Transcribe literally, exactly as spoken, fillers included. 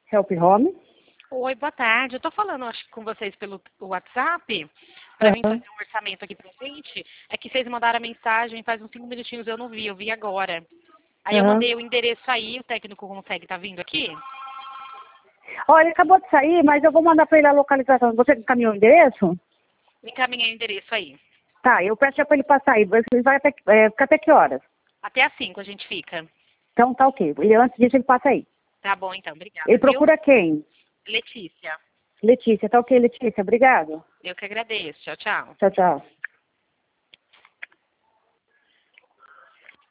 Help Home. Oi, boa tarde. Eu tô falando, acho que com vocês pelo WhatsApp, para mim Uhum. fazer um orçamento aqui pra gente. É que vocês mandaram a mensagem faz uns cinco minutinhos, eu não vi, eu vi agora. Aí eu Uhum. mandei o endereço aí, o técnico consegue, tá vindo aqui? Olha, ele acabou de sair, mas eu vou mandar para ele a localização. Você encaminhou o endereço? Me encaminhei o endereço aí. Tá, eu peço para ele passar aí. Ele vai até, é, ficar até que horas? Até às cinco a gente fica. Então tá ok. Ele, antes disso ele passa aí. Tá bom, então. Obrigada, Ele viu? procura quem? Letícia. Letícia. Tá ok, Letícia. Obrigado. Eu que agradeço. Tchau, tchau. Tchau, tchau.